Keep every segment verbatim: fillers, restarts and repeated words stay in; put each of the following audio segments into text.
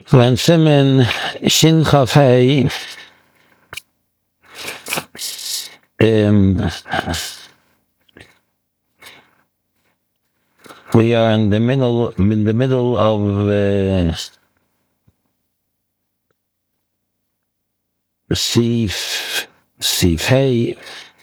When Simon Shin Chaf Hey, um, we are in the middle, in the middle of uh, Sif Sif Hey.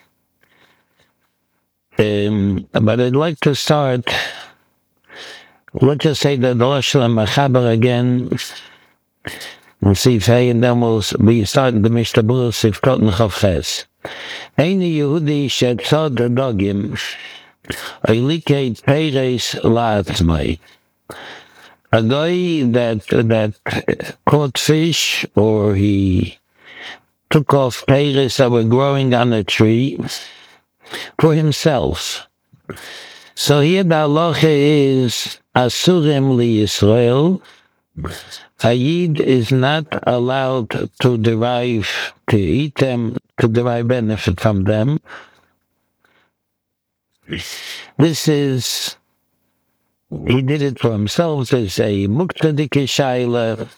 Um, but I'd like to start. Let's just say the Rosh Machaber again. We'll see Hey, and then we'll we start the Mishnah Berurah Sif Koten Chaf Ches. Ein Yehudi shetzad dogim oilikeit peres la'atzmai. A guy that that caught fish, or he took off peres that were growing on a tree for himself. So here the halacha is asurim li Yisrael. A Yid is not allowed to derive, to eat them, to derive benefit from them. This is, he did it for himself. There's a muktadike shaila,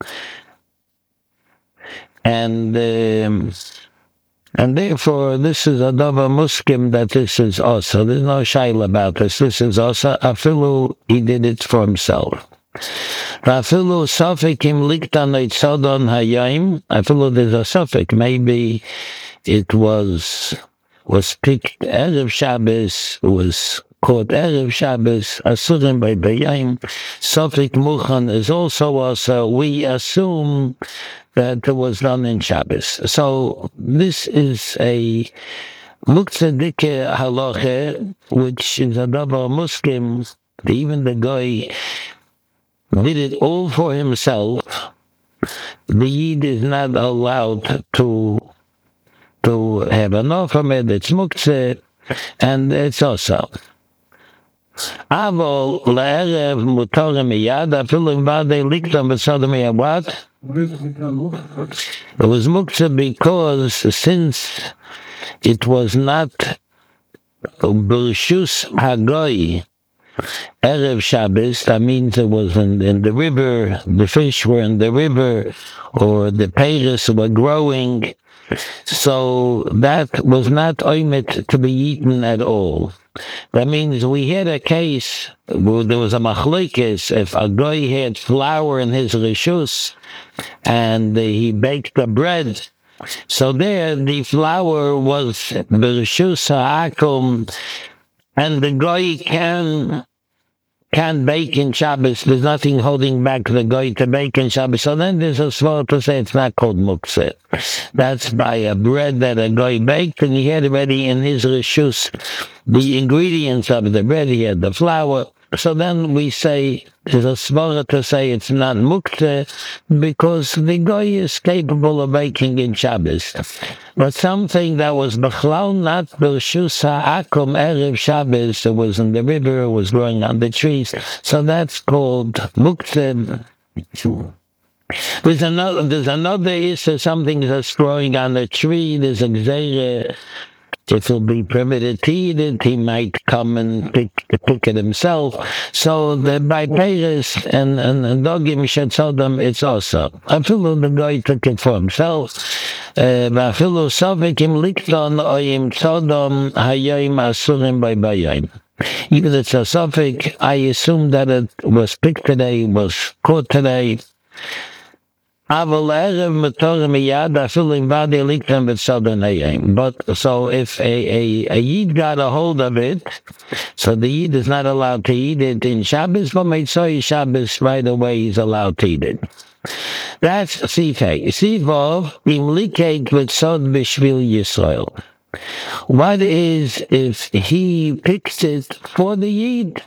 and um, and therefore this is a davar muskim that this is also. There's no shaila about this. This is also afilu. He did it for himself. Afilu safikim liktan eitzadon hayim. Afilu there's a safik. Maybe it was was picked erev Shabbos, was caught erev Shabbos, asurim by bayim. Safik muchan is also also. We assume that it was done in Shabbos. So this is a muktadike halacha, which is a davar muslim. Even the guy did it all for himself. The Yid is not allowed to to have enough from it. It's muktzeh, and it's also. Avol la'erev mutarim miyad afilu v'adei liktam b'sadam miyad. What? It was muktzeh because since it was not b'rishus hagoy erev Shabbos, that means it was in, in the river, the fish were in the river, or the peiros were growing, so that was not oimet to be eaten at all. That means we had a case where there was a machlokes. If a guy had flour in his rishus and he baked the bread, so there the flour was b'rishus ha'akum, and the guy can can bake in Shabbos. There's nothing holding back the guy to bake in Shabbos. So then there's a svara to say it's not called muktzeh. That's by a bread that a guy baked, and he had already in his rishus the ingredients of the bread. He had the flour. So then we say there's a svara to say it's not muktzeh because the guy is capable of baking in Shabbos. But something that was b'chlal not b'rishus ha'akum erev Shabbos, it was in the river, it was growing on the trees, so that's called muktzeh. There's another, there's another issue, something that's growing on a tree, there's a gzeirah. If he'll be permitted to eat it, he might come and pick, pick it himself. So the by peiros and and, and dogim shetzodam, it's also. Afilu the guy took it for himself. Afilu savikim likton oyim tzodam hayim asurim by bayim. Even if it's a suffix, I assume that it was picked today, was caught today. But so if a, a, a Yid got a hold of it, so the Yid is not allowed to eat it in Shabbos, but Mitzvah Shabbos right away he's allowed to eat it. That's Sifei. Sivov imliket with sod b'shvil Yisrael. What is if he picks it for the Yid?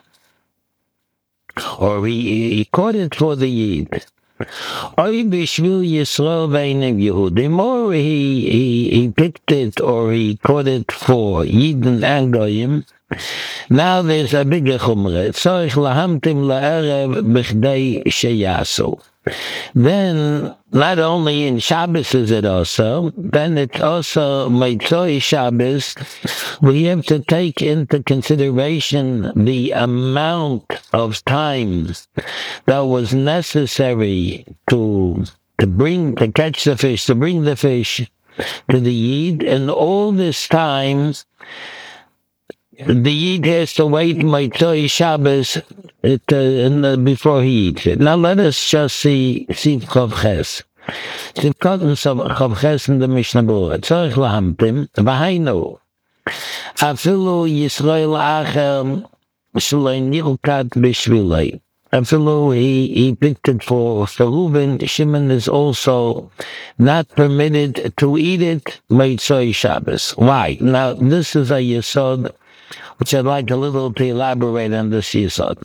Or he, he caught it for the Yid? Oy b'shvil Yisrael v'einim Yehudim, or he, he, he picked it or he caught it for Yidden and Goyim. Now there's a bigger chumrah. Tzorich lahamtim la'erev b'chdei sheyasu. Then, not only in Shabbos is it also, then it's also Motzei Shabbos. We have to take into consideration the amount of time that was necessary to to bring to catch the fish, to bring the fish to the Yid, and all this time the Yid has to wait Motzei Shabbos it, uh, in the, before he eats it. Now let us just see Siv Chav Ches. Siv Chav Ches in the Mishnah Berurah. Tzarich lahamtim v'hainu afilu Yisrael acher shloi nilkat b'shvilei. Afilu he he picked it for for Reuben. Shimon is also not permitted to eat it Motzei Shabbos. Why? Now this is a yesod which I'd like a little to elaborate on this yesod.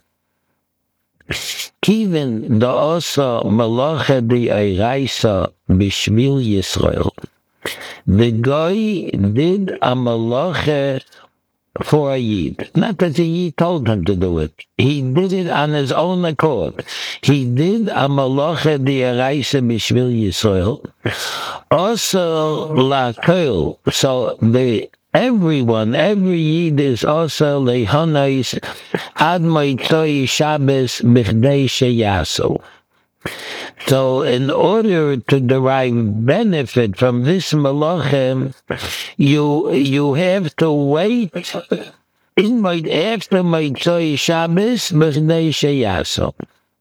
Kivin da osa malacha di eiraisa b'shvil Yisrael. The guy did a malacha for a Yid. Not that the Yid told him to do it. He did it on his own accord. He did a malacha di eiraisa b'shvil Yisrael. Also la kol. So the everyone, every Yid is also lehanais ad Motzei Shabbos b'chdei sheyasu. So, in order to derive benefit from this malachim, you you have to wait in my after Motzei Shabbos b'chdei sheyasu.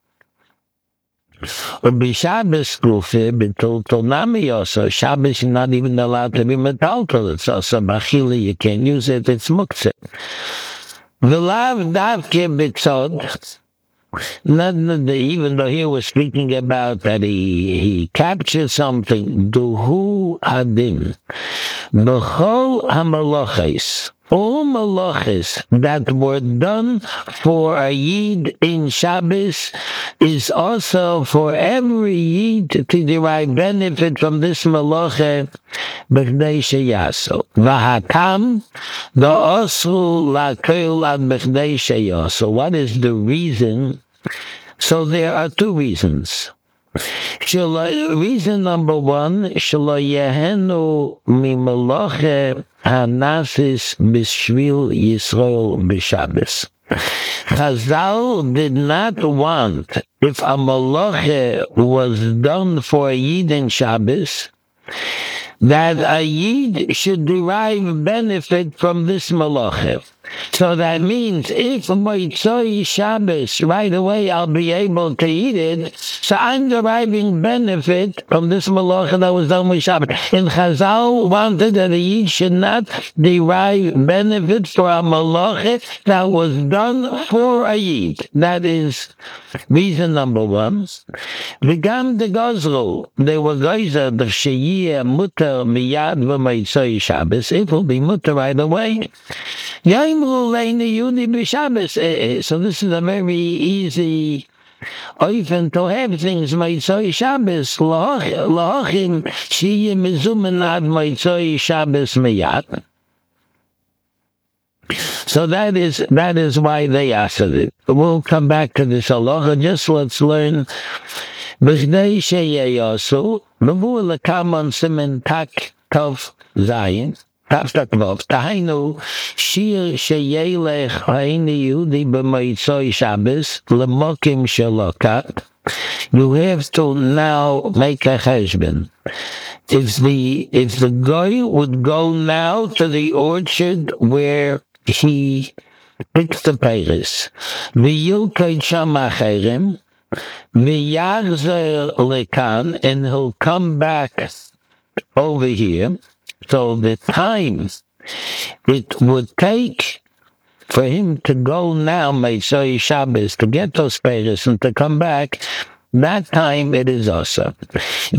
Or be Shabbos Gufe, betul Tonami also. Shabbos is not even allowed to be metaltal. It's also Bachili, you can't use it, it's muktzeh. V'lav davke b'tzod, not, even though here we're speaking about that he, he captured something, duhu adim, b'chol hamalachis, all malachis that were done for a Yid in Shabbos is also for every Yid to derive benefit from this malacha b'chdei sheyasu. V'hakam da'asru lakol ad b'chdei sheyasu. What is the reason? So there are two reasons. Reason number one, shelo yehenu mimalacha hanasis b'shvil Yisrael b'Shabbos. Chazal did not want, if a malacha was done for a Yid in Shabbos, that a Yid should derive benefit from this malacha. So that means if Motzei Shabbos, right away I'll be able to eat it, so I'm deriving benefit from this malacha that was done with Shabbos. And Chazal wanted that a Yid should not derive benefit for a malacha that was done for a Yid. That is reason number one. V'gam de Gozru, they were geyser the sheyiyeh muter miyad v'Motzei Shabbos. It will be muter right away. So this is a very easy oifen to have things Motzei Shabbos lahachim sheyiyeh mezumen ad Motzei Shabbos miyad. So that is that is why they asked it. We'll come back to this halacha. Just let's learn. B'chdei sheyasu b'vu lekam on simen tak tov zayin. Tahainu shir sheyelech haini yudi b'Motzei Shabbos lemokim shelokat. You have to now make a cheshbon. If the if the guy would go now to the orchard where he picks the peiros, v'yilkei sham acherim, v'yachzer lekan, and he'll come back over here. So the time it would take for him to go now, Motzei Shabbos, to get those peiros and to come back, that time it is also. If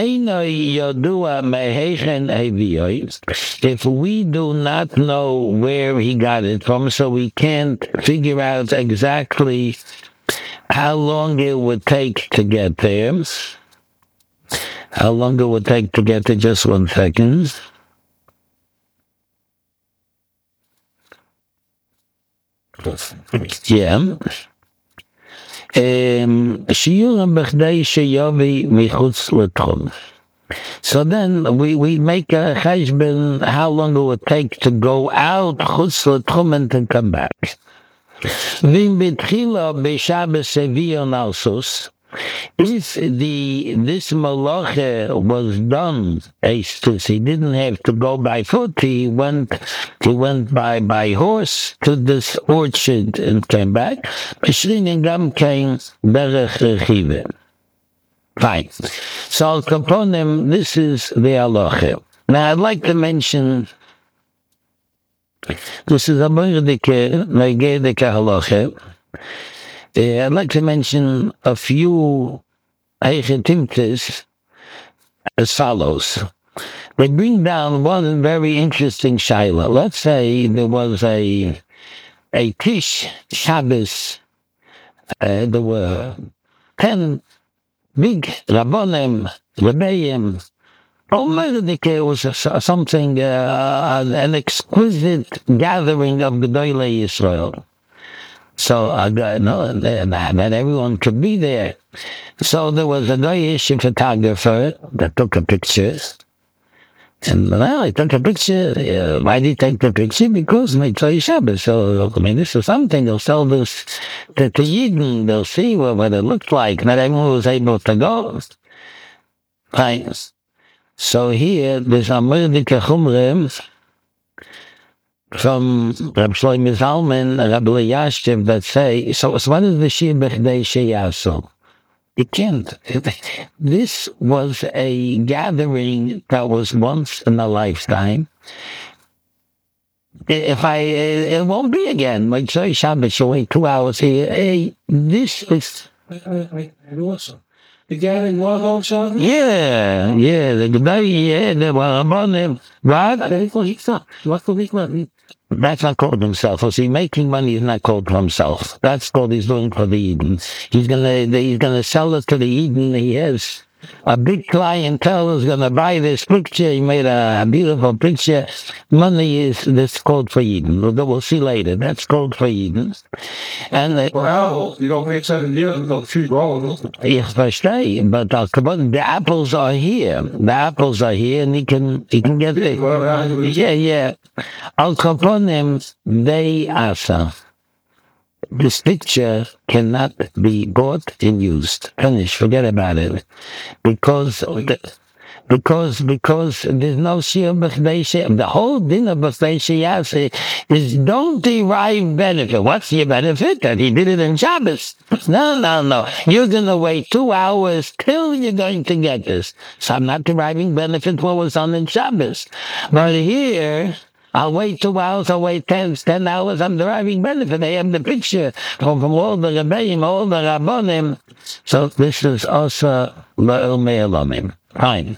we do not know where he got it from, so we can't figure out exactly how long it would take to get there. How long it would take to get there, just one second. Yeah. Um, Shiurim b'chdei sheyovi michutz l'tchum. So then we, we make a cheshbon how long it would take to go out chutz l'tchum and to come back. V'im b'tchila b'shabbos seviyah nalsus. If the this malacha was done, Estus, he didn't have to go by foot. He went, he went by by horse to this orchard and came back. Gam came derech rechive. Fine. So Al Kaponim, this is the halacha. Now I'd like to mention. This is a mordike, negedike halacha. Uh, I'd like to mention a few Eichetimtes as follows. They bring down one very interesting shaila. Let's say there was a a Tish Shabbos. Uh, there were ten big Rabbonim, Rebbeim. It was a, something, uh, an exquisite gathering of Gedolei Yisrael. So I got no, that everyone could be there. So there was a Goyish photographer that took a picture. And well, he took a picture. Uh, why did he take the picture? Because Mitzvah Shabbos. So I mean, this is something. They'll sell this to, to Yidden. They'll see what, what it looked like. Not everyone was able to go. Fine. So here, there's a Mordike Chumrim from Reb Shlomo Zalman, Rabbi Elyashiv, that say, so, so what is the Shir B'chdei Sheyasu? You can't. This was a gathering that was once in a lifetime. If I, it won't be again. Like, so Shabbos, you wait two hours here. Hey, this is... Awesome. The gathering was on Shabbos? Yeah, yeah, the Gedolei, yeah, the Rabbonim, what? That's not called himself. So see, making money is not called for himself. That's called he's doing for the Eden. He's gonna he's gonna sell it to the Eden. He has a big clientele who's gonna buy this picture. He made a, a beautiful picture. Money is this called for Eden. We'll, we'll see later. That's called for Eden. And uh, well, you don't make seven years ago, three dollars. Yes, verstehe. But uh, the apples are here. The apples are here, and he can he can get it. Yeah, yeah. Al Kaponim, they asa. This picture cannot be bought and used. Finish. Forget about it, because the, because because there's no shir b'chdei sheyasa. The whole din of b'chdei sheyasa is don't derive benefit. What's your benefit? That he did it in Shabbos. No, no, no. You're gonna wait two hours till you're going to get this. So I'm not deriving benefit for what was done in Shabbos. But here, I'll wait two hours, I'll wait ten, ten hours, I'm deriving benefit. I have the picture from, from all the Rebbeim, all the Rabbonim. So this is also La'il Me'elamim. Fine.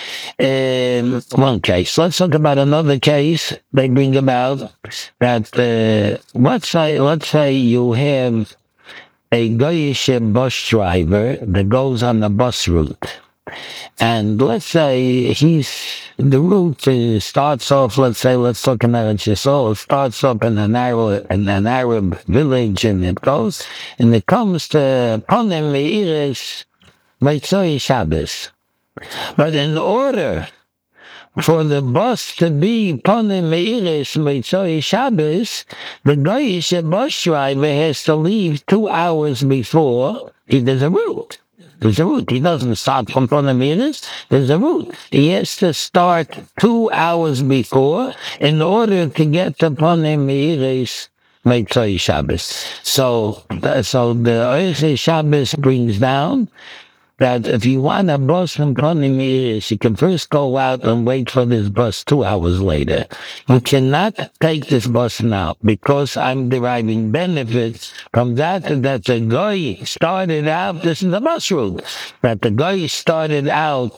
Um, one case. Let's talk about another case they bring about that, uh, let's say, let's say you have a Goyish bus driver that goes on the bus route. And let's say he's, the route uh, starts off, let's say, let's talk about Eretz Yisrael, it starts off in an Arab, in an Arab village, and it goes, and it comes to Ponem Ve'iris Mitzvah Shabbos. But in order for the bus to be Ponem Ve'iris Mitzvah Shabbos, the Goyish bus driver has to leave two hours before he does a route. There's a route. He doesn't start from Ponem Ve'iris. There's a route. He has to start two hours before in order to get to Ponem Ve'iris Mitzvah Shabbos. So, so the Oiche Shabbos brings down that if you want a bus from Ponem Ve'iris, you can first go out and wait for this bus two hours later. You cannot take this bus now because I'm deriving benefits from that, that the guy started out, this is the bus route, that the guy started out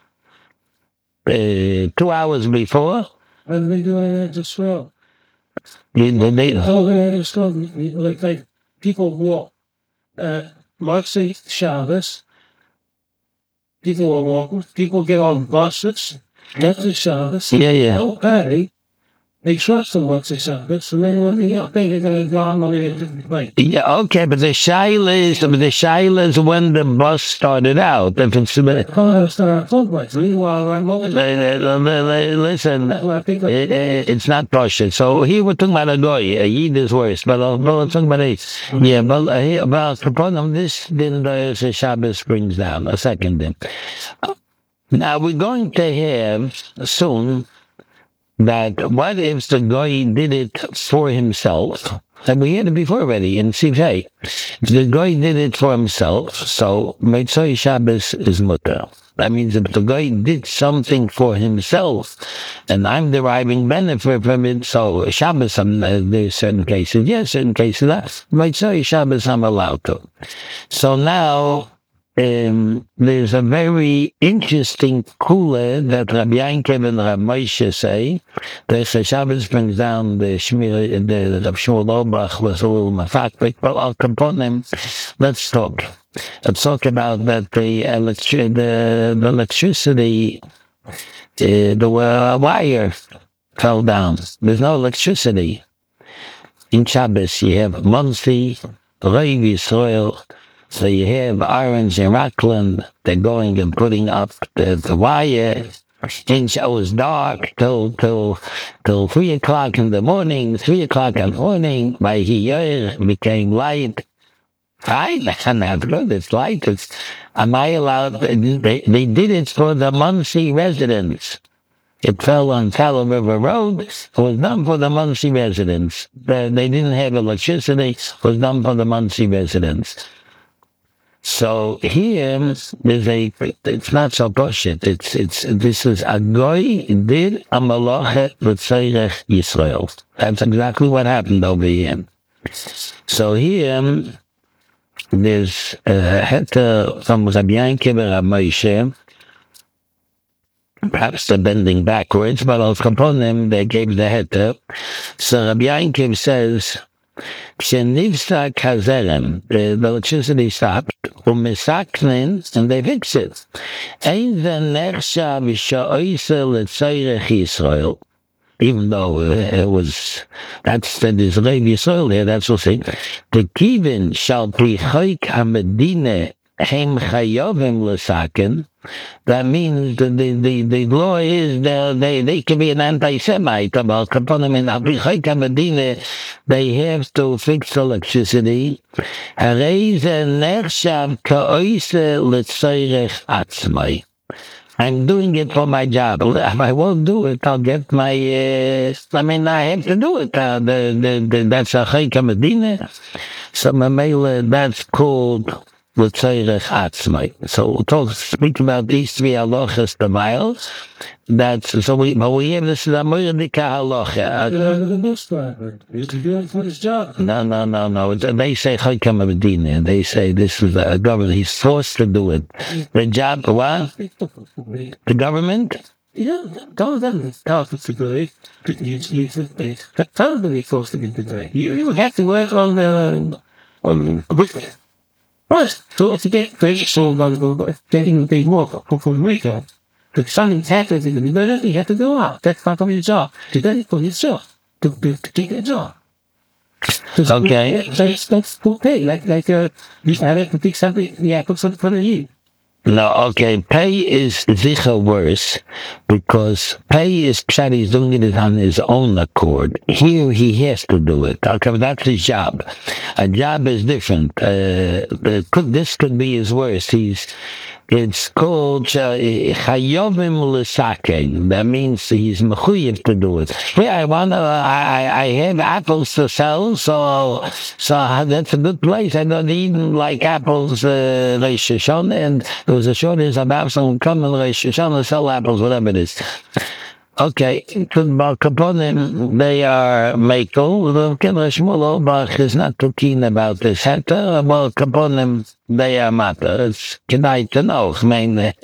uh, two hours before. What are they doing that as well? You, they, Oh, like, like people walk, uh, Moxie Shabbos. People are walking. People get on buses. After Shabbos. Yeah, yeah. Don't pay. They trust them once they say this, and then when they get big, they're going to go on with it. Right. Yeah, okay, but the shaila is, but the shaila is when the bus started out. If it's Oh, I was starting to talk about it. Meanwhile, I'm over there. listen, That's what I think of. it, it, it's not kosher. So here we're talking about a goy. A yid is worse, but uh, well, let's talk about it. Yeah, but uh, here, about Kaponim, this then the Shabbos brings down a second. Then. Now we're going to have soon that what if the guy did it for himself? And we had it before already in Sivhei. The guy did it for himself, so Meitzoi Shabbos is mutter. That means if the guy did something for himself, and I'm deriving benefit from it, so Shabbos, um, uh, there's certain cases, yes, certain cases, that Meitzoi Shabbos I'm allowed to. So now, Um, there's a very interesting kula that Rabbi Yankiv and Rabbi Moshe say. The Shabbos brings down the Shmir, the Rabbi Shmuel Auerbach was a little mafakrik, but I'll compone him. Let's talk. Let's talk about that the, electri- the, the electricity, uh, the uh, wire fell down. There's no electricity. In Shabbos, you have Muncie, Reiv Yisrael. So you have Orange and Rockland, they're going and putting up the, the wire. And it was dark till, till, till three o'clock in the morning, three o'clock in the morning, by here it became light. Fine, and that's good, it's light. It's, am I allowed, they, they did it for the Muncie residents. It fell on Tallow River Road. It was done for the Muncie residents. They, they didn't have electricity. It was done for the Muncie residents. So here there's a, it's not so bullshit. It's, it's, this is a goy did a malacha l'tzeirech Yisrael. That's exactly what happened over here. So here, there's a heta from Rabbi Yankiv and Rabbi Moshe. Perhaps they're bending backwards, but I'll upon them, they gave the heta. So Rabbi Yankiv says, K'shenivsa kazerem, the electricity stopped, u'misaknin, and they fixed it. Ein v'nechsha v'sha'oisa l'tzeirech Yisrael. Even though it was, that's the Israel Yisrael there, that's what saying. The kivin shall be choik ha-medine hem chayovim l'saken. That means the, the, the, the law is they they can be an anti-Semite about Kaponim in Abichai Medina. They have to fix electricity. I'm doing it for my job. If I won't do it, I'll get my. Uh, I mean, I have to do it. Uh, the, the, the, that's a Chayka Medina. So Mamela, that's called. So we'll talk, speak about these three halachas, the miles. That's so we, but we have this is a moedika halacha. The bus driver is to do it for his job. No, no, no, no. They say Chayka Medina. They say this is a government. He's forced to do it. The job, what? The government. Yeah, don't let me talk to the you you that's totally forced to be today. You you have to work on the on with. Right, so to get crazy, so getting the big work for Rico. The something happens in the middle, you have to go out. That's part of your job. To do it for yourself. To, to, to take a job. Okay. That's, that's okay. Like, like, uh, you have to pick something, yeah, put something for the year. No, okay, pay is sicher worse, because pay is, Pshat, he's doing it on his own accord. Here, he has to do it. Okay, that's his job. A job is different. Uh, this could be his worst. He's, it's called Chayovim L'Saken. That means he's mechuyev to do it. Yeah, I wanna, I, I have apples to sell, so, so that's a good place. I don't even like apples, uh, Rosh Hashanah, and there was a shortage of apples, come in Rosh Hashanah, sell apples, whatever it is. Okay, Kaponim, they are Mekel. The Kedra Shmuel Auerbach is not too keen about this. Well, Kaponim, they are Mata. It's Kedai to know. I mean,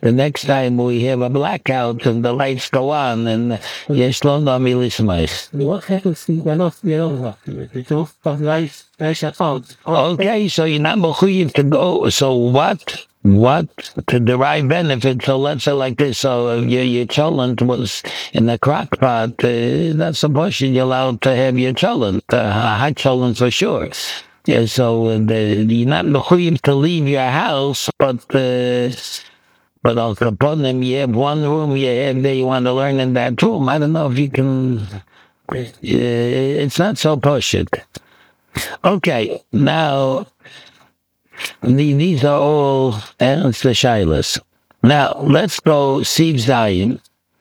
the next time we have a blackout and the lights go on and yes, lo no milismais. What happens if they're not the other? They don't have lights, they shut out. Okay, so you're not mechuyev to go. So what? What to derive benefit? So let's say like this. So if your your cholent was in the crock pot, uh, that's supposed you're allowed to have your cholent, uh, hot cholent for sure. Yeah, so uh, the, you're not mechuyev to leave your house, but uh, but Al Capone, you have one room you have there. You want to learn in that room. I don't know if you can. Uh, it's not so push it. Okay, now. These are all Ernst Shailas. Now, let's go Siv Zayin.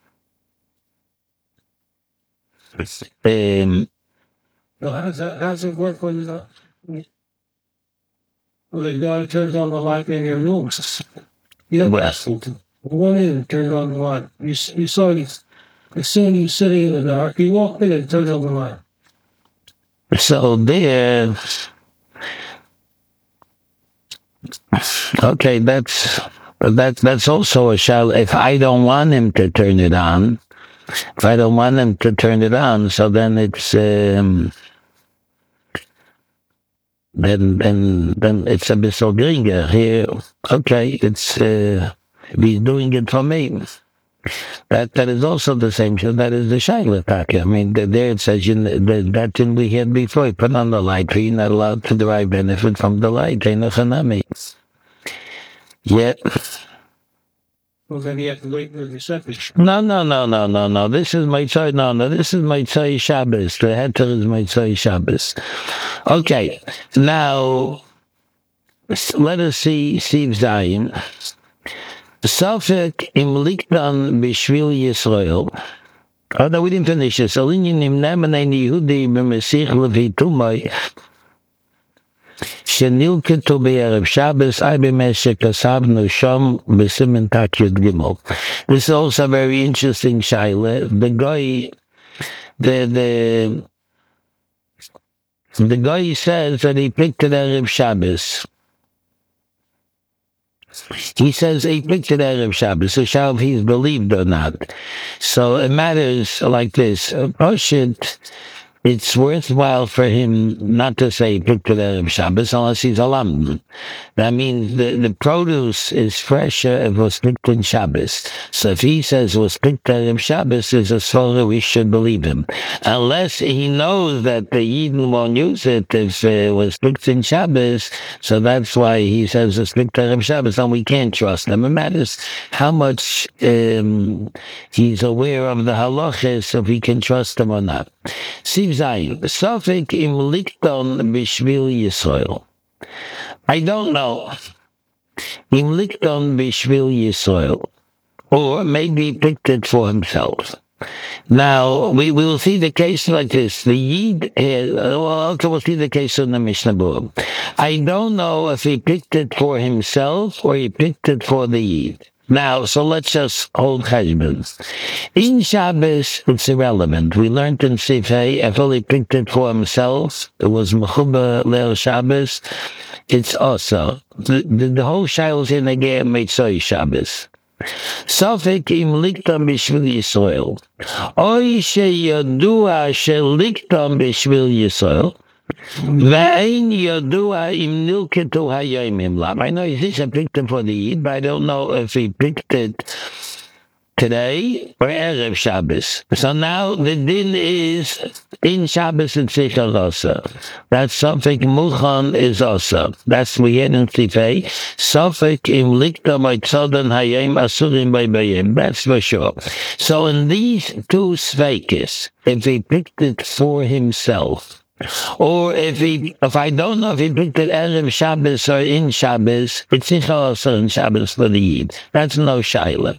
Um, So how does that, how does it work when the, when the guy turns on the light in your room? You know, Well. One in and turns on the light. You, s- you saw it as soon as you sitting in the dark, you walk in and turns on the light. so there, okay, that's that's that's also a shal. If I don't want him to turn it on, if I don't want him to turn it on, so then it's um, then then then it's a bit so geringer here. Okay, it's uh, he's doing it for me. That that is also the same. That is the shaila taka. I mean, there it says you, that that thing we had before. You put on the light, you're not allowed to derive benefit from the light. Ain't no chanami. Yet, Well, then you have to wait for the second. no, no, no, no, no, no. This is my tzai. No, no. This is my tzai Shabbos. The heter is my tzai Shabbos. Okay, now let us see Siv Zayin. Safek im likdan b'shvil Yisrael. Oh, no, we didn't finish this. Alinyin im nemen ein Yehudi b'mesich levi tumay shenilketu b'erev Shabbos ay b'meshek kasavnu sham b'simen tak yud gimel. This is also a very interesting shaila. The guy, the the the guy says that he picked it erev Shabbos. He says he picked it Erev Shabbos, so shall he's believed or not. So it matters like this. Pashit, it's worthwhile for him not to say he picked it Erev Shabbos unless he's a lamb. That means the, the produce is fresher if it was picked in Shabbos. So if he says it was picked Erev Shabbos, there's a solar we should believe him. Unless he knows that the Yidden won't use it if it was picked in Shabbos, so that's why he says it's picked Erev Shabbos, and we can't trust him. It matters how much um, he's aware of the halachas, if we can trust him or not. Siv Zayin, Safek im likton b'shvil Yisrael. I don't know. Im likton b'shvil Yisrael. Or maybe he picked it for himself. Now, we will see the case like this. The Yid, uh, well, okay, we'll see the case in the Mishnah Berurah. I don't know if he picked it for himself or he picked it for the Yid. Now, so let's just hold cheshbon. In Shabbos, it's irrelevant. We learned in Sifhei, if he picked it for himself, it was mechuba leil Shabbos, it's also. The, the, the whole shail is in the game Meitzoi Shabbos. Safek im liktam b'shvil Yisrael. Oy sheyadua sheliktam b'shvil Yisrael. Ve'ein yadua im nilketu hayomim lam. I know he thinks I picked it for the Yid, but I don't know if he picked it today or Erev Shabbos. So now the din is in Shabbos and Sichel also. That's something Muchan is also. That's we had in Tifei. Safek im likta my tzodan hayim asurim by bayim. That's for sure. So in these two sveikis, if he picked it for himself, or if he, if I don't know if he picked it Erev Shabbos or in Shabbos, it's Sichel also in Shabbos for the Yid. That's no shaila.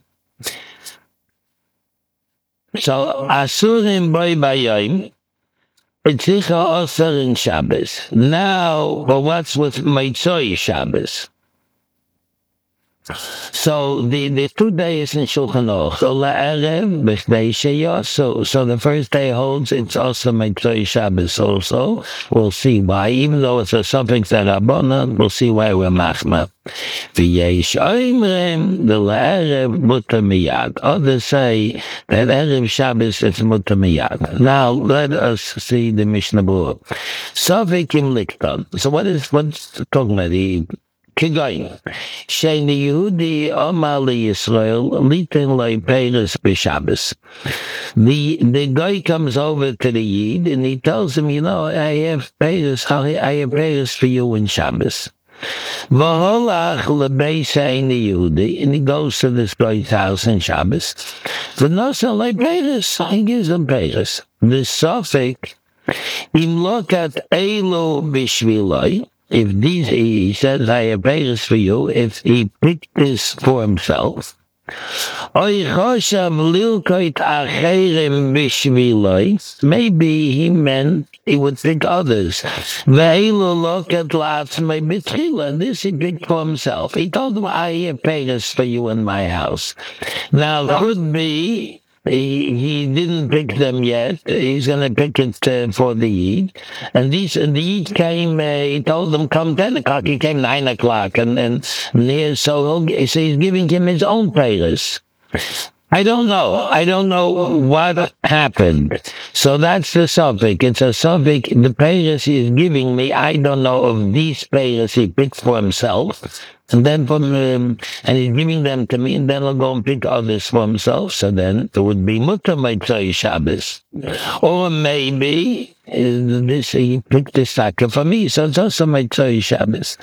So, Asurim boy bayim, it's sicher Osir in Shabbos. Now, but what's with Meitzoi Shabbos? So the, the two days in Shulchan Aruch, so la'erev b'chdei sheyos. So so the first day holds it's also Motzei Shabbos also. We'll see why, even though it's a suffix that Rabbanan, we'll see why we're machma. V'yesh oimrim the la'erev mutar miyad. Others say that erev Shabbos is mutar miyad. Now let us see the Mishnah Berurah. Sofikim likton. So what is what's talking about? The Kigoyin. Sheni Yehudi Omar Yisrael Litin Loi Peres B'Shabbos. The the guy comes over to the Yid and he tells him, you know, I have Peres, I have Peres for you in Shabbos. V'holach lebeis ha'eni Yehudi, and he goes to this guy's house in Shabbos. V'nosa Loi Peres, he gives him Peres. The Sofik, im lokat Elo B'Shviloi. If these, he says, I have Peres for you, if he picked this for himself, maybe he meant he would pick others. This he picked for himself. He told them, I have Peres for you in my house. Now, could be He, he didn't pick them yet. He's going to pick it uh, for the Yid. And these, and the Yid came, uh, he told them, come ten o'clock. He came nine o'clock. And, and, and here, so, he'll, so he's giving him his own Peres. I don't know. I don't know what happened. So that's the subject. It's a subject. The Peres he is giving me, I don't know of these Peres he picked for himself. And then from, um, and he's giving them to me, and then I'll go and pick others for himself. So then it would be Mutar Motzei Shabbos. Or maybe uh, this he picked this sucker for me, so it's also Motzei Shabbos.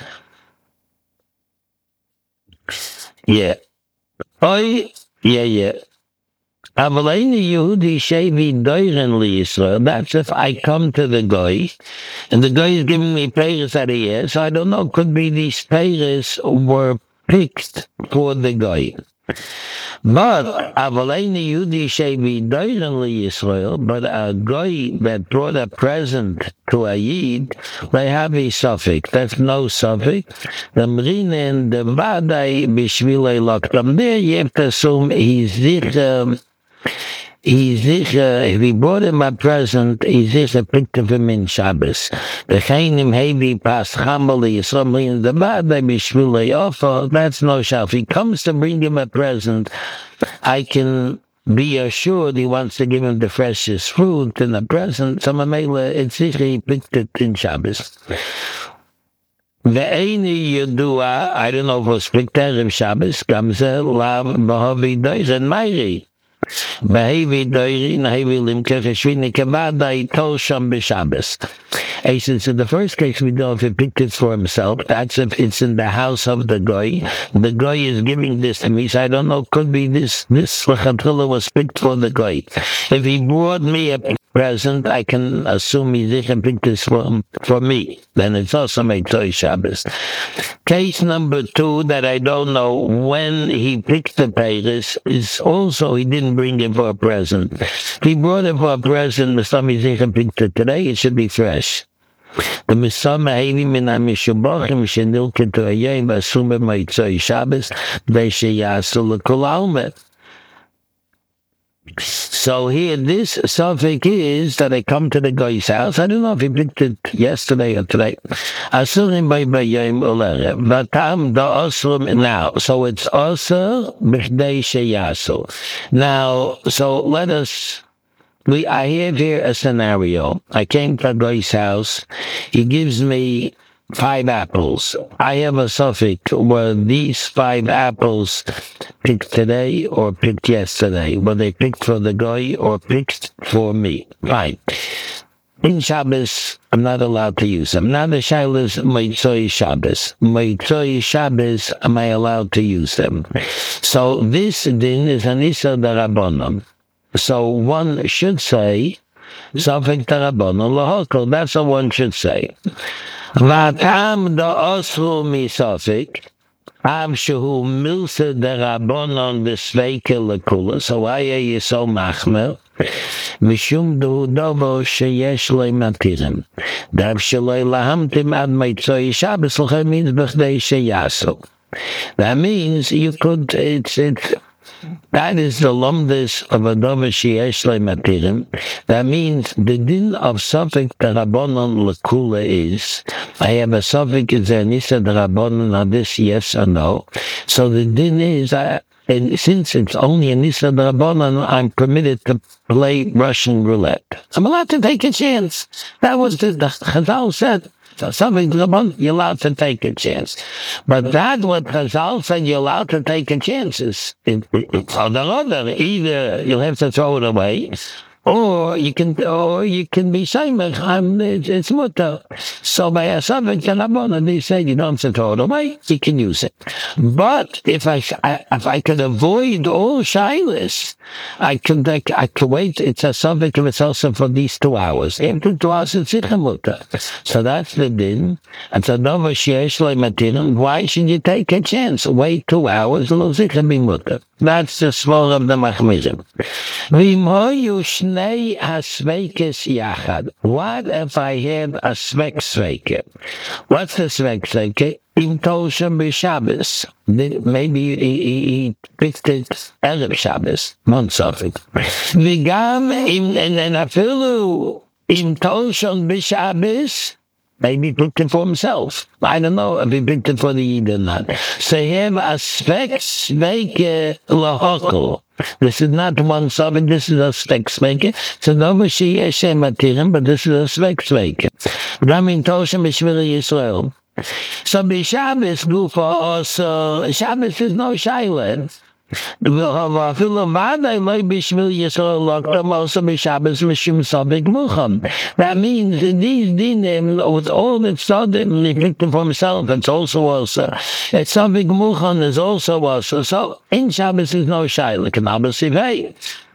Yeah. Oi, yeah, yeah. Avaleini Yehudi Shevi Doiren Li Yisrael. That's if I come to the guy, and the guy is giving me Peres that he has. So I don't know, could be these Peres were picked for the guy. But Avaleini Yehudi Shevi Doiren Li Yisrael, but a guy that brought a present to a Yid, they have a suffix. That's no suffix. The Mrinen, the Vadai Bishvilei Loktam. There you have to assume he's this. Um, He's sicher, if he brought him a present, he's sicher picked of him in Shabbos. The Chainim heavy past Chamali, somebody in the bad, they be Shvulei Offer, that's no shaf. If he comes to bring him a present, I can be assured he wants to give him the freshest fruit and a present. So Mamela, it's sicher he picked it in Shabbos. The Eini Yedua, I don't know if it was picked Erev Shabbos, Gamze, Lav, Bahavi, Doiz, and Mairi. Behavi doiri nahevi limke cheshvini kavada itol sham b'Shabbos. He says, in the first case, we know if he picked it for himself. That's if it's in the house of the goy. The goy is giving this to me, so I don't know, could be this, this lechatchila was picked for the goy. If he brought me a present, I can assume he didn't pick this for, for me. Then it's also Motzei Shabbos. Case number two, that I don't know when he picked the Peres, is also he didn't bring it for a present. If he brought it for a present, Mister Mizichem picked it today, it should be fresh. The Misama Hevi Min HaMishabachim Shenilke to Hayim Asume Motzei Shabbos They Sheyasu L'Kol Almet. So here, this suffix is that I come to the guy's house. I don't know if he picked it yesterday or today. Asurim by Bayim Ulerev. Batam da Asrum now. So it's Asur B'Chdei Sheyasu. Now, so let us. We, I have here a scenario. I came to a guy's house. He gives me five apples. I have a suffix where these five apples picked today or picked yesterday. Were they picked for the guy or picked for me? Fine. In Shabbos, I'm not allowed to use them. Now the shaila is Motzei Shabbos. Motzei Shabbos, am I allowed to use them? So this din is an Issa D'Rabbanan. So one should say, Safek D'Rabbanan L'Hokol. That's what one should say. V'atam da'asru misafik, am shehu milse D'Rabbanan v'sveike l'kula. So I am so machmer. Mishum du dovo sheyesh le matirim. Dav sheloi lahamtim ad Motzei Shabbos l'chem means b'chdei sheyasu. That means you could, it's, it's, that is the lumdis of a dover sheyesh matirim. That means the din of something that Rabbanon lekula is. I have a something is there nisa the Rabbanon on this, yes or no. So the din is, I, and since it's only a nisa the Rabbanon, I'm permitted to play Russian roulette. I'm allowed to take a chance. That was the, the Chazal said. So something you're allowed to take a chance. But that what Chazal said you're allowed to take a chance is it, it, it's other other. Either you'll have to throw it away, or you can or you can be saying I'm it's, it's mutter. So by a subject and they say you don't have to throw it away, you can use it. But if I, I if I could avoid all shilas, I could I, I could wait. It's a subject of it's also for these two hours. After two hours it's a mutter. So that's the din. And so no matin. Why should you take a chance? Wait two hours, lo sicher be mutter. That's the swore of the machmizim. V'imoyu shnei hasveikes yachad. What if I have a svek sveike? What's a svek sveike? Im toshem b'Shabbos. Maybe he, he, he picked it Erev Shabbos, Monsofik. V'gam im and afilu im toshem b'Shabbos. Maybe he picked it for himself. I don't know if he picked it for the Yid or not. So he have a svek sveike lahokel. This is not one subject, this is a svek sveike. So no Mashiach Shem Matirim, but this is a svek sveike. Ramin Toshem B'Shvili Yisrael. So b'Shabbos do for us, uh, Shabbos is no shayla. That means these dinim, with all that sudden he picked them for himself, it's also also. It's something muchan is also also. So in Shabbos is no shayla. Can I say hey?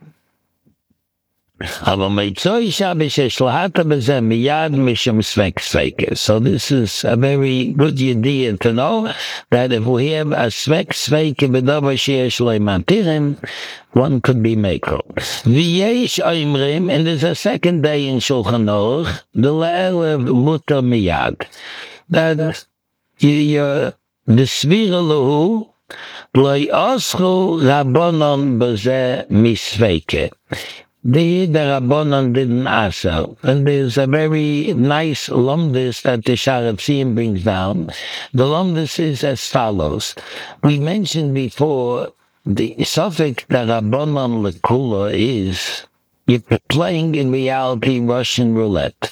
Aber Meitzoi Shabbos is lahata b'zeh miyad mishum svek sveke. So this is a very good idea to know that if we have a svek sveke b'davar sheyesh lo matirim, one could be makel. V'yesh oimrim, and there's a second day in Shulchan Aruch, the le'elev mutar miyad. That you, the svira lehu, lo yoschu rabbanon b'zeh misveke. The, the Rabbanon didn't answer. And there's a very nice lumdis that the Sharatzim brings down. The lumdis is as follows. We mentioned before the suffix that Rabbanon lekula is you're playing in reality Russian roulette.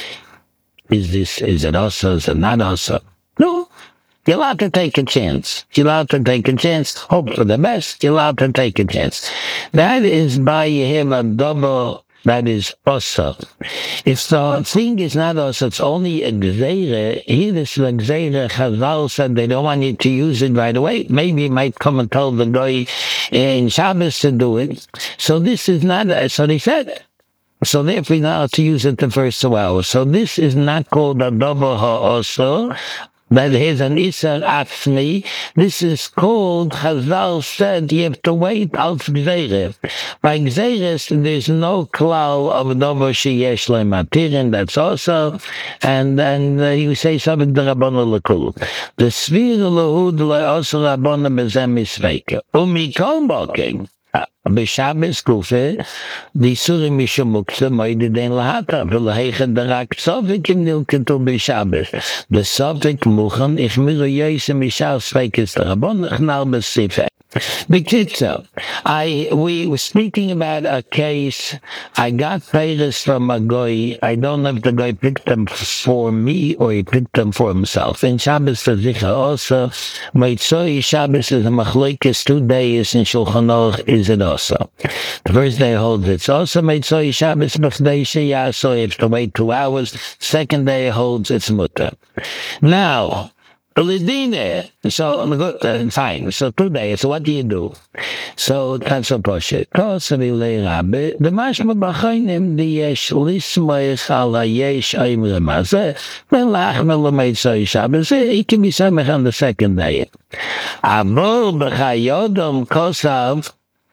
Is this, is it also, is it not also? No. You're allowed to take a chance. You're allowed to take a chance. Hope for the best. You're allowed to take a chance. That is by him a double, that is also. If the thing is not also, it's only a gzeire. Here this is a gzeire. Chazal said they don't want you to use it right away. Maybe you might come and tell the guy in Shabbos to do it. So this is not, so they said, so therefore you're not allowed to use it the first two hours. So this is not called a double ha'oso. That has an Isser Atzmi. This is called, Chazal said, you have to wait al Gzeire. By Gzeire, there's no klal of Dover Sheyesh Le Matirin, that's also, and then uh, you say something to Rabbanon Lekul. The Svir Lehud Le also Rabbanon Bezem Misveike. Umikol Boking. B'Shabbos Kufe, the Surim Mishumukse Moide Den Lahata, V'Laheichen Darak Sovik im Nilketu B'Shabbos. The Sovik Muchan, Ich Miru Yosem Mishal Sveikes Rabon, Chnal B'Sifek. B'Kitzer, I, we were speaking about a case, I got payers from a guy, I don't know if the guy picked them for me or he picked them for himself. In Shabbos Tzadika also, Meitzoi Shabbos is a machlokes, two days in Shulchan Aruch is it also. The first day holds it's also Meitzoi Shabbos B'chdei Sheyaso, you have to wait two hours. Second day holds it's mutter. Now, Lidine, so uh, fine. So today, so what do you do? So that's a poshet. Kosavi le rabbe. The mashma b'chayim the yesh lismoich ala yesh aim remazeh. Then lachme l'meitzoi Shabbos. It can be samech on the second day. Avol b'chayodom kosav.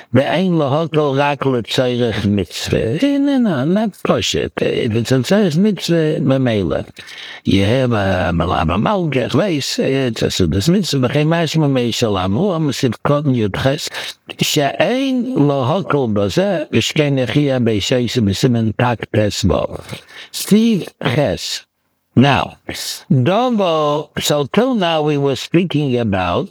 Be'ein lahakol rak l'tzorech mitzvah. No, no, not pashut. If it's a tzorech mitzvah, memela. You have a malaba malgech, weiss, it's a sudas mitzvah, b'chein mashma mei shalamu, amasiv kotten yudches, she'ein lahakol bazeh, v'shkein echia be'sheisa b'simen tak pesbo. Steve Ches. Now, Dovo, so till now we were speaking about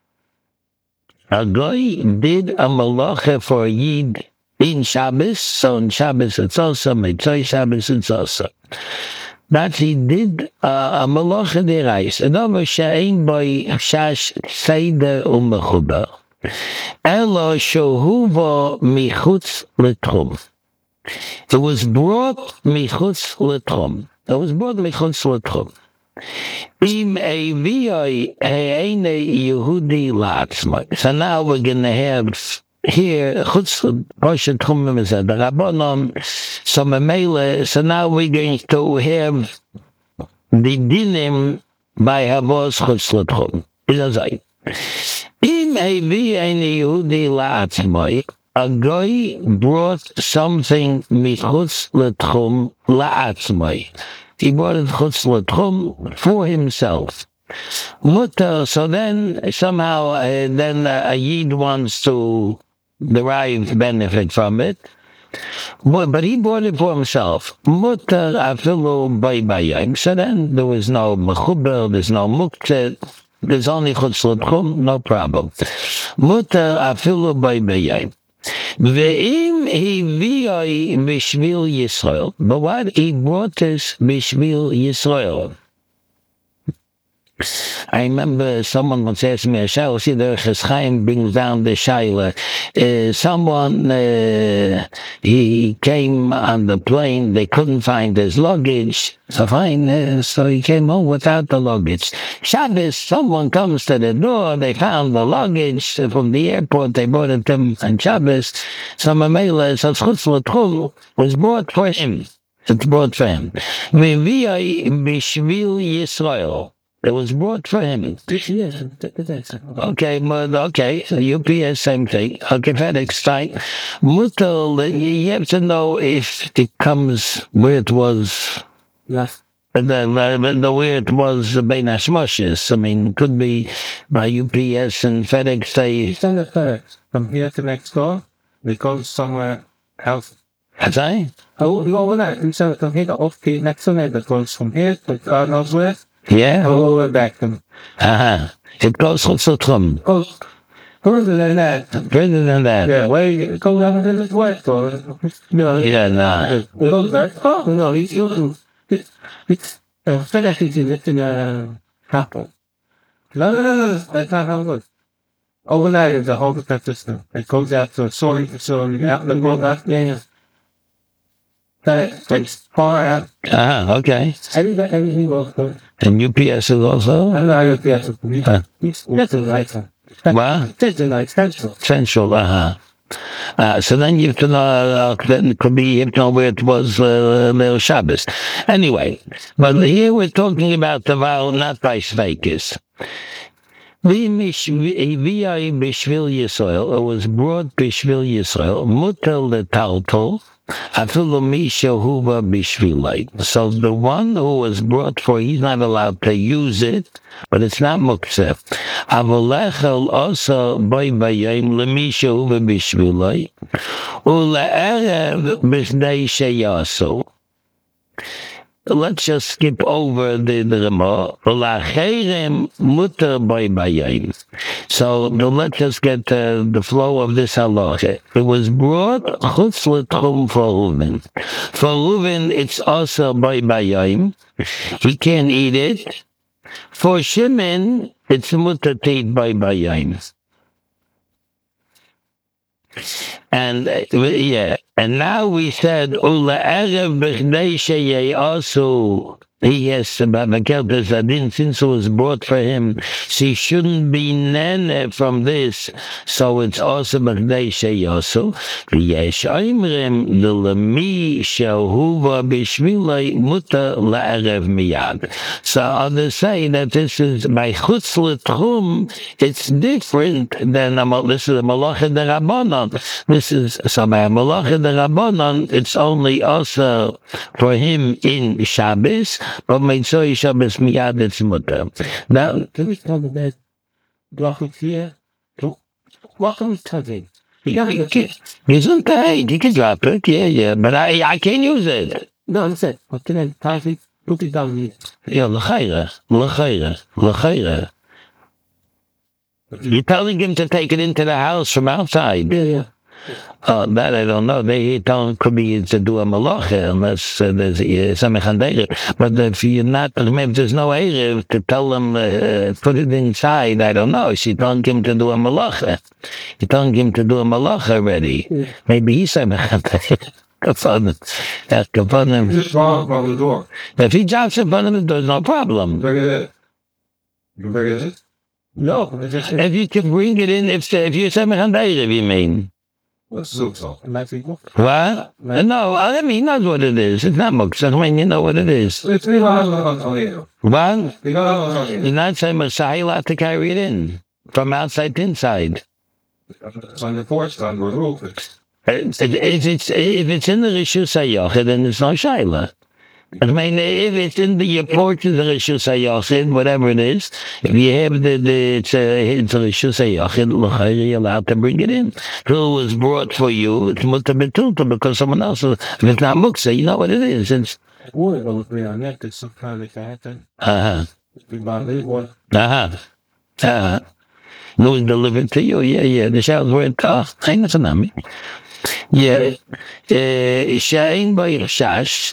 a guy did a malacha for a Yid in Shabbos, so in Shabbos it's also, Mitzvah Shabbos it's also. That he did uh, a malacha derais. And over she'ein boy shash seder u'mechuber, elo shohuvo michutz l'tchum. It was brought michutz l'tchum. It was brought michutz l'tchum. Im eviyoi he'ene Yehudi la'atzmai. So now we're going to have here, chutz l'tchum l'tchum is the Rabbanon, so memele, so now we're going to have the dinim by havos chutz l'tchum. Is that right? Im eviyoi Yehudi la'atzmai. A guy brought something michutz l'tchum la'atzmai. He brought it chutz l'tchum for himself. Mutter, so then somehow uh, then uh, a Yid wants to derive benefit from it. But, but he bought it for himself. Mutter afilu bay bayim. So then there was no mechuber, there's no muktzeh, there's only chutz l'tchum, no problem. Mutter afilu bay bayim. Ve'im hiviyoi b'shvil Yisrael. But what he brought us b'shvil Yisrael. I remember someone once asked me a shaila. See, the Ches Chaim brings down the shaila. Uh, someone, uh, he came on the plane, they couldn't find his luggage. So fine, uh, so he came home without the luggage. Shabbos, someone comes to the door, they found the luggage from the airport, they brought it to him on Shabbos. So Mamela, so chutz l'tchum was brought for him. It's brought for him. V'viyai b'shvil Yisrael. It was brought for him. Okay, but okay, so U P S, same thing. Okay, FedEx, fine. Mutter, you have to know if it comes where it was. Yes. The, the, the where it was Bein Hashmoshes. I mean, could be by U P S and FedEx. They Send a FedEx from here to next door. We go somewhere else. That's right. Oh, we go over there. And send it from here to off the next one that goes from here to God knows where. Yeah. All the way back. And Uh-huh. It goes chutz l'tchum. goes further than that. Further than that. Yeah, where you go down to the west or, you know, Yeah, nah. it goes back. Oh, no, he's using, it's, it's, uh, FedEx is in, it's in, uh, Apple. No, no, no, no, that's not how it goes. Overnight is a whole different system. It goes out to a sorting facility, out the road, out there. That takes far out. Uh-huh, okay. Everything, everything goes good. And U P S is also? I don't know how you get it. Huh. That's a nice one. What? That's a nice central. Central, uh-huh. Uh, so then you have to know, uh, then it could be, you have to know where it was, uh, Leil Shabbos. Anyway, but here we're talking about the vow, not by Sveikis. Vi v'yai b'shvil Yisrael, it was brought b'shvil Yisrael, mutel letaltol, afilu mi shehuva b'shvilai. So the one who was brought for, he's not allowed to use it, but it's not mukseh. Avolechel also by bayim lemi shehuva b'shvilai, ule'erev b'snei sheyasu. Let's just skip over the the Rema. L'acheirim muter by bayim. So let's just get uh, the flow of this halacha. It was brought chutz l'tchum for Reuven. For Reuven, it's also by bayim. He can't eat it. For Shimon, it's muter to eat by bayim. And uh, yeah, and now we said ula erev b'chnei sheyeasu he has about Makeltas Adin, since it was brought for him, she shouldn't be nene from this, so it's also B'nei Sheyosu. V'yesh oimrim l'lemi shehuva b'shvilei muta la'erev miyad. So others say that this is by chutz l'tchum, it's different than a, this is a malacha de Rabbanon. This is, so by a malacha de Rabbanon, it's only also for him in Shabbos, but Meitzoi Shabbos miyad it's mutter. Now, Can we tell them that Blachim here? Welcome to the. You gotta get it. Gesundheit, you can drop it, yeah, yeah, but I, I can't use it. No, that's it. What can I tell you? Look it down here. Yeah, l'chayra, l'chayra, l'chayra. You're telling him to take it into the house from outside. Yeah, yeah. Oh, that I don't know. They tell him could be to do a malacha unless uh, there's uh, some echandere. But if you're not, maybe there's no erev to tell them uh, put it inside. I don't know. She telling him to do a malacha. You're telling him to do a malacha already. Yeah. Maybe he's a echandere. Just wrong from the door. If he jumps in front of the door, there's no problem. Look at it. You look at it? No, it's just. If you can bring it in, if if you're some echandere, you mean. What's so? Am I people? What? No, I mean, he knows what it is. It's not muktzah. I mean, you know what it is. It's three miles on you. What? Because You're not saying Messiah, you'll have to carry it in. From outside to inside. it's on the porch, on the roof. If it's, if it's in the Rishus HaYochid, then it's no Shaila. I mean, if it's in the porch of the Rishus HaYochid, whatever it is, if you have the, the it's a, it's a Rishus HaYochid, you're allowed to bring it in. If it was brought for you, it's mutter betulta because someone else, if it's not muksa, you know what it is. It's, Wood will be on that. It's some kind of happen. uh-huh, We buy this one. uh-huh, uh-huh. It was delivered to you, yeah, yeah. The shells were, oh, I know, it's not me. Yeah, Shein by Rashash.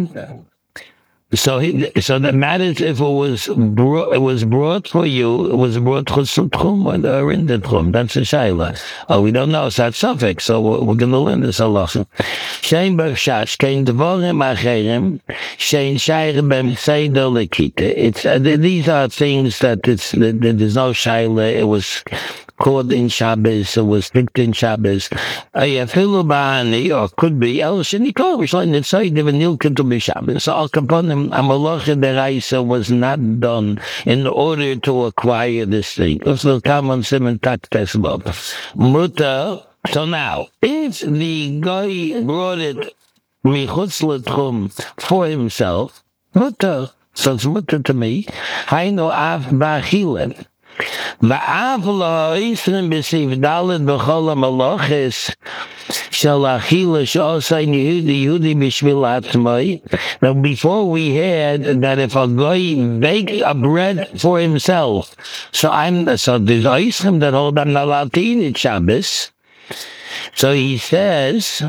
So he, so that matters if it was brought, it was brought for you, it was brought chutz l'tchum or in the tchum. That's a shayla. Oh, we don't know. It's that suffix. So we're, we're going to learn this halacha. Shein by Rashash kein dvorim acherim shein shayre bem seder lekita. It's uh, these are things that it's that there's no shayla. It was caught in Shabbos, it was picked in Shabbos. Ayafilu ba'ani, or could be, el shenikol, which like the side of a nilkin to be Shabbos. So al kaponim, a malacha deraisa was not done in order to acquire this thing. Because the common simon tak tesbot. Muta, so now, if the guy brought it michutz l'tchum for himself, muta, so it's muta to me, hainu af ba'chilen. Va'avla isrim b'siv daled b'chol ha'malachis shel achila she'osay Yehudi Yehudi b'shvil atzmai. Now, before we had that if a guy baked a bread for himself, so I'm so there's isrim that hold I'm not allowed to eat it Shabbos. So he says,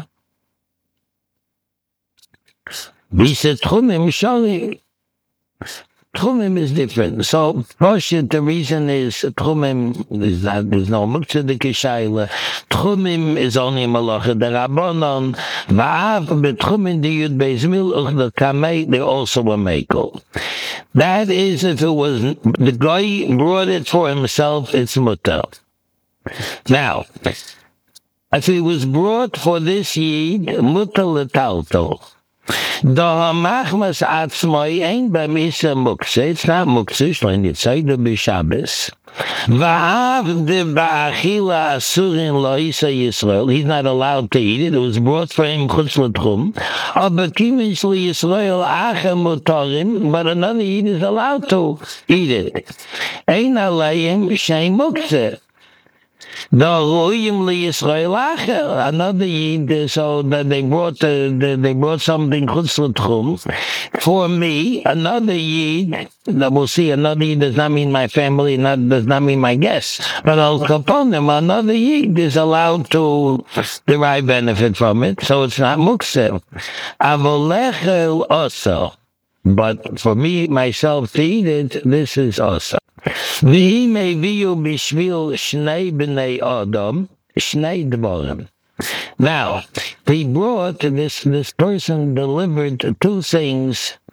"B'setchumim shali." Tchumim is different. So, Roshit, the reason is Tchumim is that there's no muktzah de kishayla. Tchumim is only malacha de Rabbanon. Va'av betchumim de yud beizmil uch de kamei, they also were mekel. That is if it was, the guy brought it for himself, it's mutter. Now, if it was brought for this yid, mutter letalto. The machmas atzmai ain't by misa mukse. It's not mukse. Shlein yitzayda b'Shabbos. Va'av de ba'achila asurin lo'isa Yisrael. He's not allowed to eat it. It was brought for him chutz l'tchum. Aber kimish liYisrael achem motorim. But another yid is allowed to eat it. Ein alayim shein mukse. The Royim li Yisrael acher, another yid, so that they brought uh, they brought something chutz l'tchum for me. Another yid, that we'll see. Another yid does not mean my family, not does not mean my guests. But al kaponim, another yid is allowed to derive benefit from it, so it's not muktzeh. Avolechel also, but for me myself to eat it, this is also. V'hi meviu b'shvil shnei b'nei Adam, shnei dvorim. Now, he brought, this, this person delivered two things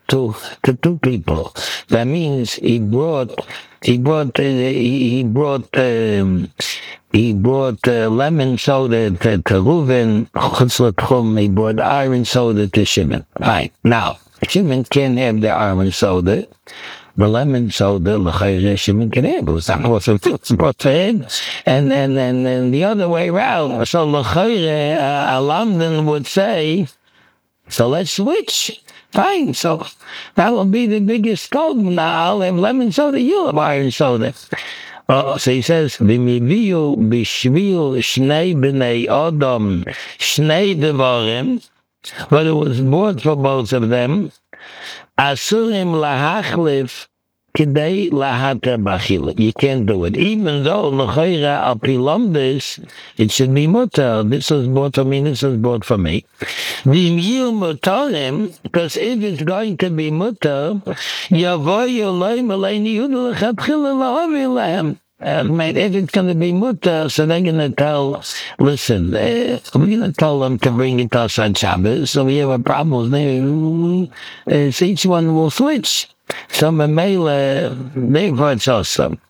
to to two people. That means he brought he brought uh, he, he brought um, he brought uh, lemon soda to, to Reuven. Chutz l'tchum, he brought iron soda to Shimon. Right now, Shimon can't have the iron soda. The lemon soda, l'chayre, Shimon can have. It was also brought to him, and and and, and the other way around. So l'chayre, uh, a London would say. So let's switch. Fine. So that will be the biggest code. Now I'll have lemon soda, you'll have iron soda. Uh, so he says, V'miviu b'shvil shnei b'nei Adam shnei devarim, but it was bought for both of them, asurim lahachlif kidei lahater b'achila. You can't do it. Even though l'chayra al pilam this, it should be mutar. This was bought for me, this was bought for me. V'imyu mutarim, because if it's going to be mutar, yavoyu loy maleini yudu l'chatchila la'avi lahem. Uh, mate, if it's going to be mutar, so they're going to tell, listen, uh, we're going to tell them to bring it to us on Shabbos, so we have a problem with them. Uh, so each one will switch. So Mamela, they've heard awesome.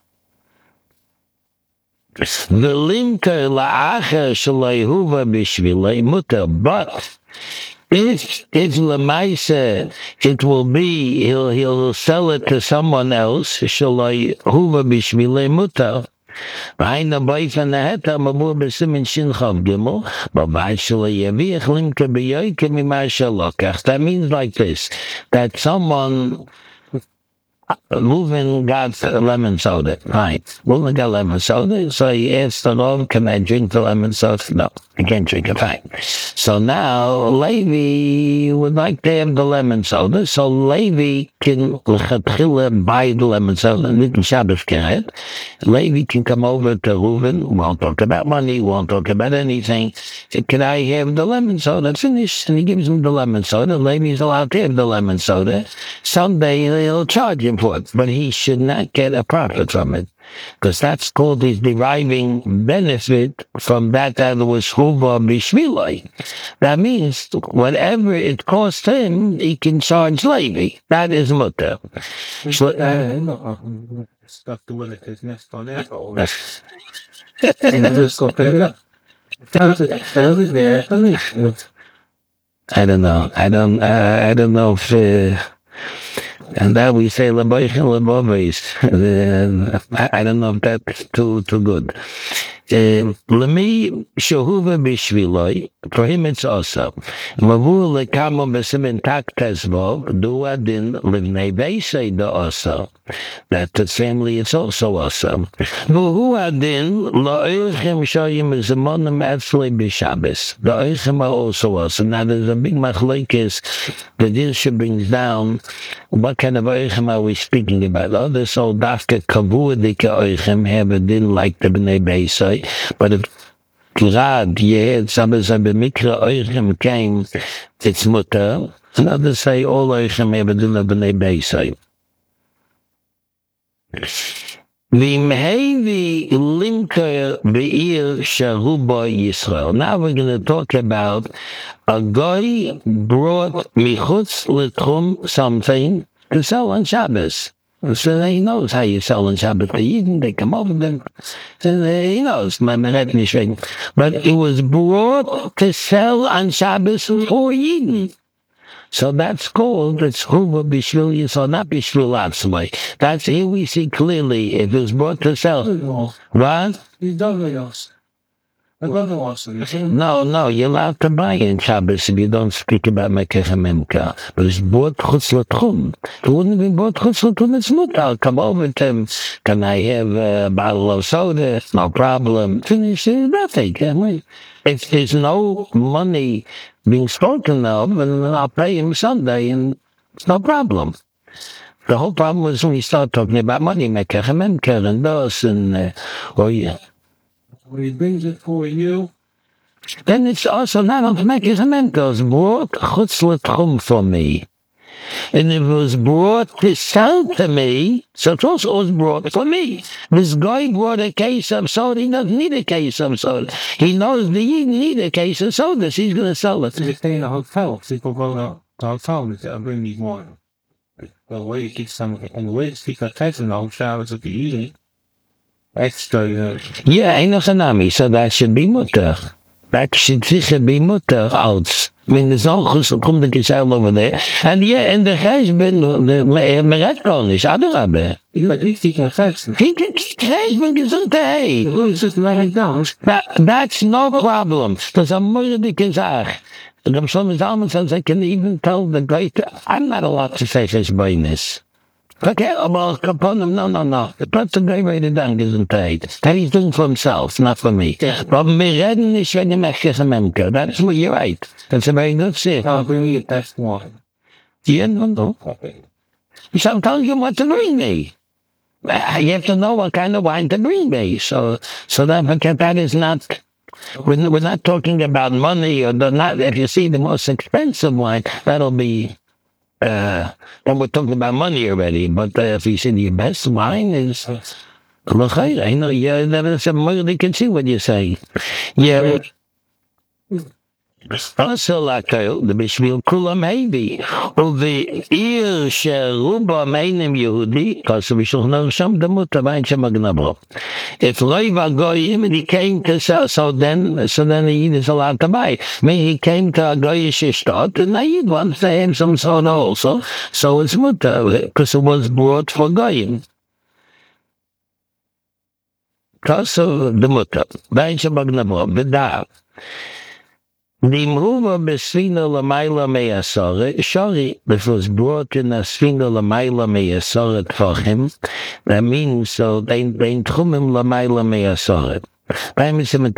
The linker la'acher shalehuva b'shvilei mutar, but if if lemaisa it will be he'll he'll sell it to someone else shalehuva b'shvilei mutar. V'haina b'ayfen ha'eta mabur b'simin shin chav gimel b'vay shaleyaviach linker b'yoyke mimar shalokach. That means like this, that someone Reuven got lemon soda. Right. Reuven got lemon soda, so he asked the Lord, can I drink the lemon soda? No, I can't drink it. Fine. So now Levi would like to have the lemon soda, so Levi can buy the lemon soda, and Shabbos can. Levi can come over to Reuven, won't talk about money, won't talk about anything. Say, can I have the lemon soda? Finish. And he gives him the lemon soda. Levi's allowed to have the lemon soda. Someday he'll charge him for it, but he should not get a profit from it, because that's called he's deriving benefit from that that was chuva b'shviloi. That means whatever it cost him, he can charge Levi. That is mutter. So, uh, Stuff the one that is next on that. And I just go pick it up. That was there. I don't know. I don't. Uh, I don't know if. Uh, And that we say laboichin labovis. I don't know if that's too too good. Lemi shehuva b'shviloi. For him it's also. Mavu lekamo b'simin tak tezvov du adin livnei beisei do also. That the family is also also. Vuhu adin la'oichem shoyim zemonim atzlei b'Shabbos. The oichem are also also. Now there's a big machlekes. The Dirsha brings down what kind of oichem are we speaking about. Others so dafke kavuadike oichem have a din like the b'nei beisei. But if Glad, yeah, some of them mikra oichem came, it's mutter. And others say all oichem have a din of b'nei beisei. V'imhevi linker be'ir sharuba Yisrael. Now we're going to talk about a guy brought michutz l'tchum something to sell on Shabbos. So he knows how you sell on Shabbos. The Yidden, they come over them. So he knows. But it was brought to sell on Shabbos for Yidden. So that's called, it's Huva Bishvil Yisrael, not Bishvil Atzmai. That's, here we see clearly, it was brought to sell. What? No, no, you're allowed to buy in Shabbos if you don't speak about Mekech Memka. But it's bought Chutz L'Tchum. It wouldn't have been bought Chutz L'Tchum, it's mutar. I'll come over to him. Can I have a bottle of soda? No problem. Finish it, nothing. If there's no money being spoken of, and I'll pay him Sunday, and it's no problem. The whole problem was when we start talking about money, Mekech Memka and those, and, uh, or yeah. When he brings it for you, then it's also not on Mekech Memka. It's brought Chutz L'Tchum for me. And if it was brought to sell to me, so it also was brought for me. This guy brought a case of soda. He doesn't need a case of soda. He knows the Yidden need a case of soda, so he's going to sell it. they stay in a hotel. People go to the hotel and say, I'll bring these wine. the way you get some, and the way it's because Tyson long showers at the evening. Extra, uh, Yeah, einer Tsunami, so that should be mutter. That should sicher be mutter als. When there's all come the Gesell over there. And yeah, in the Geist bin, meret gar nicht, Adarabe. you got richtig Tyson. He can Geist bin Gesundheit. The way it's just lying down. That, that's no problem. That's a murderdicke Sache. And I'm some Almas says I can even tell the great, I'm not allowed to say this business. Okay, aber upon him, no, no, no. The person guy right down Gesundheit. That he's doing for himself, not for me. Yeah. But me reden is when you make a memker. That's what you're right. That's a very good say. I'll bring you a test one. Yeah, no, no. Okay. So I'm telling you what to bring me. Uh, You have to know what kind of wine to bring me. So, so that, okay, that is not, we're, we're not talking about money or the, not, if you see the most expensive wine, that'll be, uh, then we're talking about money already. But uh, if you see the best wine is, look, I know, yeah, that's a more they can see what you say. Yeah. Also, Lakel, the Bishvil Kulam Hevi, ובעיר שרובם אינם יהודי, כסו בשוכנר שם דמות הבית שמגנבו. If Loi Vagoyim, and he came to, so, so then, so then the Yid is allowed to buy. I mean, he came to a Goyish Ishtot, and the Yid wants to have some sort also, so it's mutter, because it was brought for Goyim. Kaso the mutter, beit shemagnabo, b'dav. Nimruva besvina l'mayla me'asore, sorry, if it was brought in a svina l'mayla me'asore tfachim, that means so they they tchumim l'mayla me'asore. That means that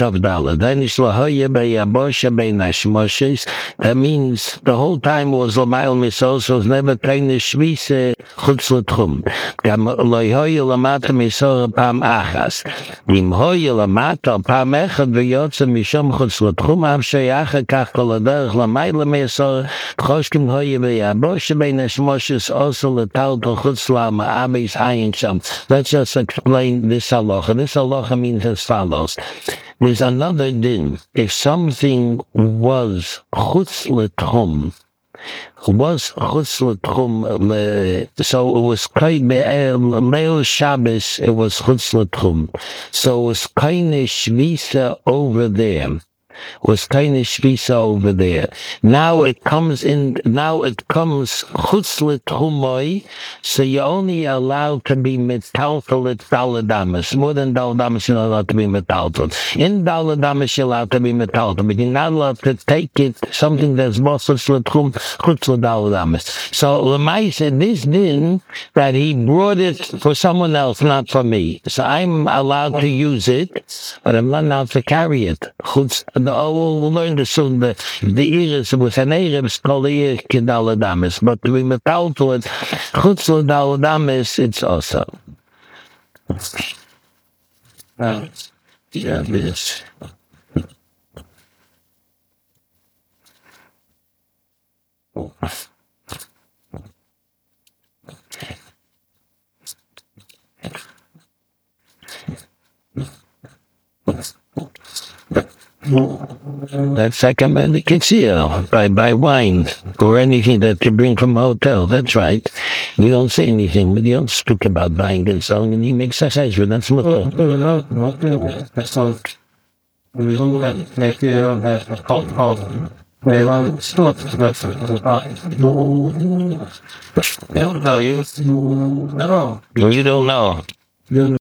means the whole time was Lamayl Misos was never trying to shvise chutz l'tchum. Gam loyhoye lamata misor pam achas. Im hoye lamata pam echad v'yotze mishom chutz l'tchum av sheyacha kach kol aderech Lamayl Misor choshkim hoye v'yaboshe bein hashmoshes also l'talto chutz lama abis ayin sham. Let's just explain this halacha. This halacha means as follows. There's another din. If something was chutz l'tchum, was chutz l'tchum, so it was kind Leil Shabbos, it was chutz l'tchum. So it was kind of shvisa over there. Was kind of shvisa over there. Now it comes in, now it comes chutz l'tchumoi, so you're only allowed to be metaltal at daladamas. More than daladamas, you're not allowed to be metaltal. In daladamas, you're allowed to be metaltal, but you're not allowed to take it, something that's more chutz l'tchum, chutz l'daladamas. So Lemai said this din, that he brought it for someone else, not for me. So I'm allowed to use it, but I'm not allowed to carry it. Chutz, oh, we'll learn this soon. The the iris with an Arab's called the ear kedaladamis, but to be metal to it, chutz l'daladamis, it's also. Uh, yeah, this. That's like a medication by by wine or anything that you bring from a hotel. That's right. We don't say anything, but you don't speak about buying and selling, and he makes exercise with that's mutter. No, no, no, no, that's all. We don't have, like, you don't have a cold problem. We want stop the No, no, you, no. You don't know. You